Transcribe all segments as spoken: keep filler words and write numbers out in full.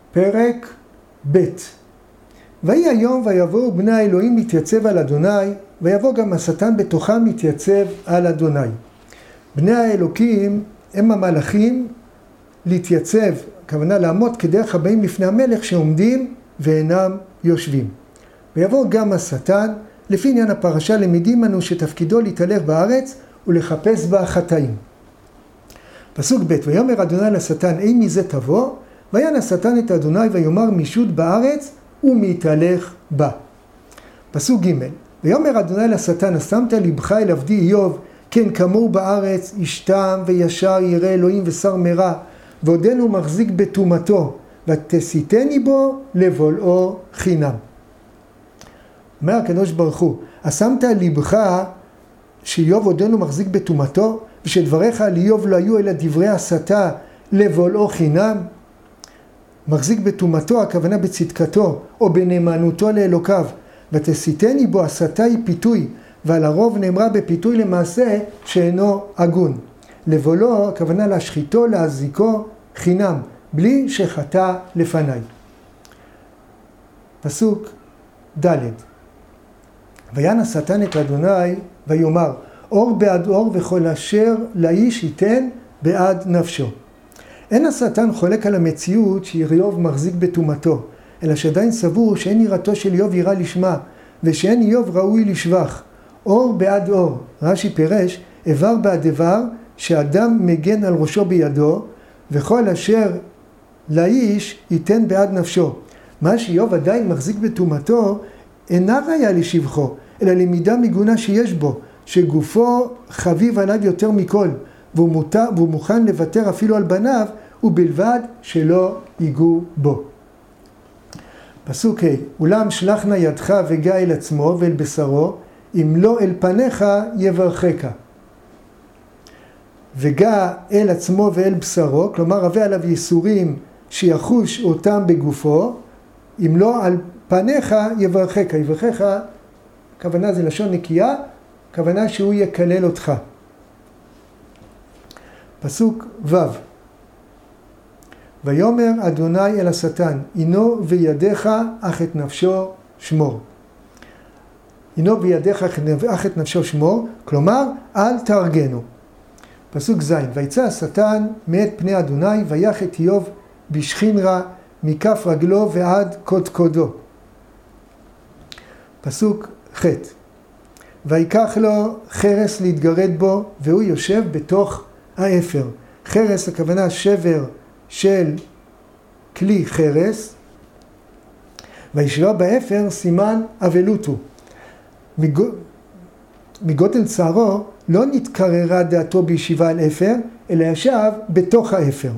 פרק ב'. ויהי היום ויבואו בני האלוהים להתייצב על אדוני, ויבוא גם השטן בתוכם להתייצב על אדוני. בני האלוקים הם המלאכים להתייצב, הכוונה לעמוד כדרך הבאים לפני המלך שעומדים ואינם יושבים. ויבוא גם השטן, לפי עניין הפרשה למדים אנו שתפקידו להתהלך בארץ ולחפש בה חטאים. פסוק ב'. ויאמר אדוני לשטן, אי מזה תבוא? ויען השטן את אדוני ויאמר משוט בארץ ומתהלך בה. פסוק ג'. ויאמר אדוני לשטן, שמת לבך אל עבדי איוב, כן כמוהו בארץ, איש תם וישר ירא אלוהים ושר מרע, ועודנו מחזיק בטומאתו, ותסיתני בו לבולעו חינם. אומר הקדוש ברוך הוא, שמת לבך שאיוב עודנו מחזיק בטומאתו, ושדבריך על איוב לא היו אלא דברי הסתה לבולעו חינם? מחזיק בטומאתו, הכוונה בצדקתו או בנאמנותו לאלוקיו. ותסיתני בו, הסתה היא פיתוי, ועל הרוב נאמרה בפיתוי למעשה שאינו הגון. לבולעו, הכוונה להשחיתו, להזיקו חינם, בלי שחטא לפניי. פסוק ד'. ויען השטן את אדוני ויאמר, אור בעד אור וכל אשר לאיש ייתן בעד נפשו. אין השטן חולק על המציאות שאיוב מחזיק בטומאתו, אלא שעדיין סבור שאין יראתו של איוב יראה לשמה, ושאין איוב ראוי לשבח. אור בעד אור, רש"י פירש, איבר בעד איבר, שאדם מגן על ראשו בידו, וכל אשר לאיש ייתן בעד נפשו. מה שאיוב עדיין מחזיק בטומאתו, אינה ראיה לשבחו, אלא למידה מגונה שיש בו, שגופו חביב עליו יותר מכל, והוא, מותר, והוא מוכן לוותר אפילו על בניו, ובלבד שלא ייגעו בו. פסוק ה'. אולם שלחנה ידך וגע אל עצמו ואל בשרו, אם לא אל פניך יברכך. וגע אל עצמו ואל בשרו, כלומר רבה עליו ייסורים שיחוש אותם בגופו, אם לא על פניך יברכך. יברכך, כוונה זה לשון נקייה, כוונה שהוא יקלל אותך. פסוק ו'. ויאמר אדוני אל השטן, הנו וידיך אך את נפשו שמור. הנו בידיך אך את נפשו שמור, כלומר אל תארגנו. פסוק ז'. ויצא השטן מאת פני אדוני ויח את איוב בשכין רע מכף רגלו ועד קודקודו. פסוק ח'. ויקח לו חרס להתגרד בו והוא יושב בתוך האפר. חרס הכוונה שבר של כלי חרס, וישבה באפר סימן אבלות הוא. מגודל צערו לא נתקררה דעתו בישיבה על אפר, אלא ישב בתוך האפר.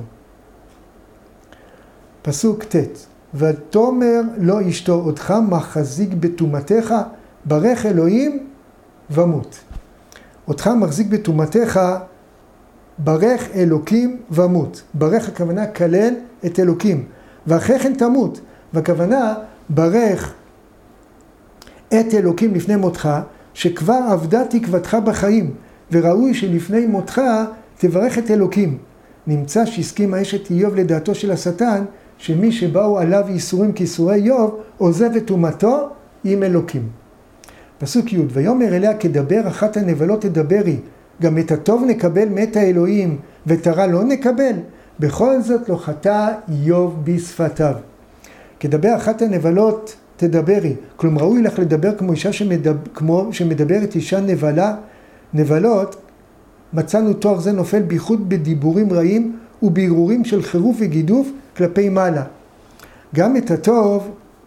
פסוק ט'. ותאמר לו אשתו, אותך מחזיק בטומאתך, ברך אלוהים ומות. אותך מחזיק בטומאתך, ברך אלוקים ומות. ברך הכוונה כלל את אלוקים, ואחרי כן תמות. והכוונה ברך את אלוקים לפני מותך, שכבר עבדה תקוותך בחיים, וראוי שלפני מותך תברך את אלוקים. נמצא שהסכים האשת איוב לדעתו של השטן, שמי שבאו עליו ייסורים כייסורי איוב, עוזב את טומאתו עם אלוקים. פסוק י'. ויאמר אליה, כדבר אחת הנבלות תדברי, גם את הטוב נקבל מאת האלוהים, ואת הרע לא נקבל. בכל זאת לא חטא איוב בשפתיו. כדבר אחת הנבלות תדברי, כלומר ראוי לך לדבר כמו אישה שמדבר, כמו שמדברת אישה נבלה. נבלות, מצאנו תואר זה נופל בייחוד בדיבורים רעים ובהרהורים של חירוף וגידוף כלפי מעלה. גם את הטוב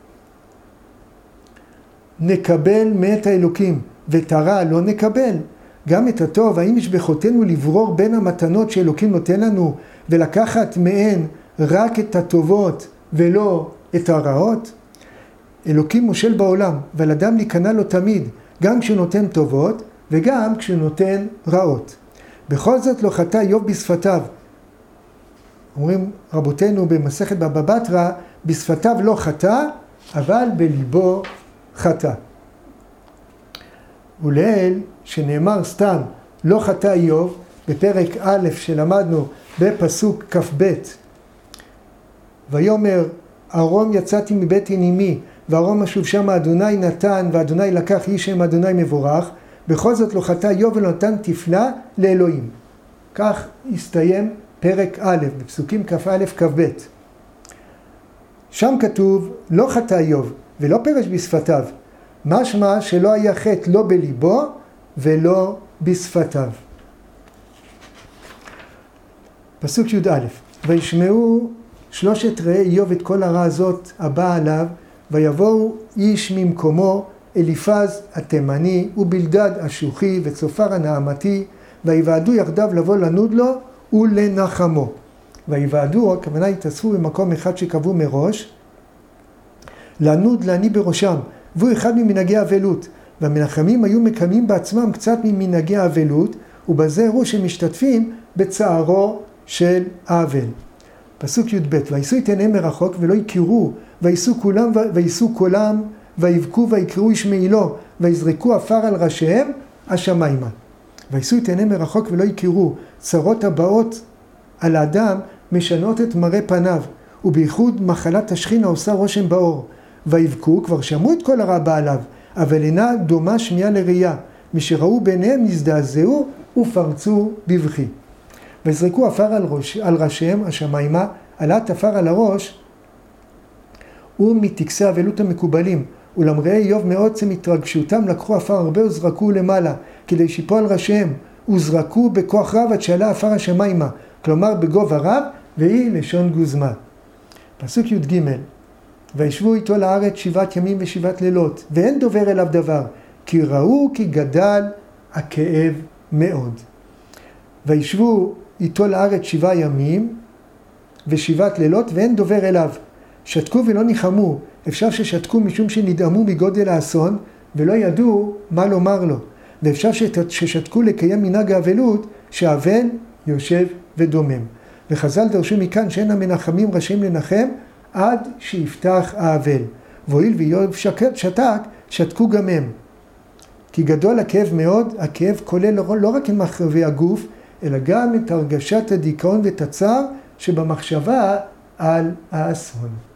נקבל מאת האלוקים, ואת הרע לא נקבל. גם את הטוב, האם יש ביכולתנו לברור בין המתנות שאלוקים נותן לנו, ולקחת מהן רק את הטובות ולא את הרעות? אלוקים מושל בעולם, ועל אדם להיכנע לו תמיד, גם כשהוא נותן טובות וגם כשהוא נותן רעות. בכל זאת לא חטא איוב בשפתיו. אומרים רבותינו במסכת בבא בתרא, בשפתיו לא חטא, אבל בליבו חטא. ולעיל שנאמר סתם לא חטא איוב, בפרק א' שלמדנו בפסוק כ"ב, ויאמר ארום יצאתי מבית אמי, וארום אשוב שם אדוני נתן, ואדוני לקח, יהי שם אדוני מבורך. בכל זאת לא חטא איוב ולא נתן תפלה לאלוהים. כך הסתיים פרק א', בפסוקים כ"א כ"ב. שם כתוב, לא חטא איוב ולא פרש בשפתיו. משמע שלא היה חטא לא בליבו ולא בשפתיו. פסוק י"א, וישמעו שלושת רעי איוב את כל הרע הזאת הבא עליו, ויבואו איש ממקומו, אליפז התימני ובלדד השוחי וצופר הנעמתי, ויוועדו יחדיו לבוא לנוד לו ולנחמו. ויוועדו, הכוונה התאספו במקום אחד שקבעו מראש, לנוד לעני בראשם, והוא אחד ממנהגי האבלות. והמנחמים היו מקיימים בעצמם קצת ממנהגי האבלות, ובזה הראו שמשתתפים בצערו של האבל. פסוק י"ב, ויסו את עיניהם מרחוק ולא יכירו, ויסו כולם ויסו קולם, ויבכו ויקראו ישמעי לו, ויזרקו עפר על ראשיהם השמיימה. ויסו את עיניהם מרחוק ולא יכירו, צרות הבאות על האדם משנות את מראה פניו, ובייחוד מחלת השכינה עושה רושם באור. ויבכו, כבר שמעו את כל הרע בעליו, אבל אינה דומה שמיעה לראייה, משראו ביניהם נזדעזעו ופרצו בבכי. ויזרקו עפר על, ראש, על ראשיהם השמיימה, עלת עפר על הראש, ומתקסי האבלות המקובלים, ולמראי איוב מעוצם התרגשותם לקחו עפר הרבה וזרקו למעלה, כדי שיפול על ראשיהם, וזרקו בכוח רב עד שעלה עפר השמיימה, כלומר בגובה רב, והיא לשון גוזמה. פסוק י"ג, וישבו איתו לארץ שבעת ימים ושבעת לילות, ואין דובר אליו דבר, כי ראו כי גדל הכאב מאוד. וישבו איתו לארץ שבעה ימים ושבעת לילות, ואין דובר אליו. שתקו ולא ניחמו, אפשר ששתקו משום שנדאמו מגודל האסון, ולא ידעו מה לומר לו. ואפשר ששתקו לקיים מנהג האבלות, שהאבל יושב ודומם. וחז"ל דרשו מכאן שאין המנחמים רשאים לנחם, עד שיפתח האבל. והואיל ואיוב שתק, שתקו גם הם. כי גדול הכאב מאוד, הכאב כולל לא רק את מחרבי הגוף, אלא גם את הרגשת הדיכאון ואת הצער שבמחשבה על האסון.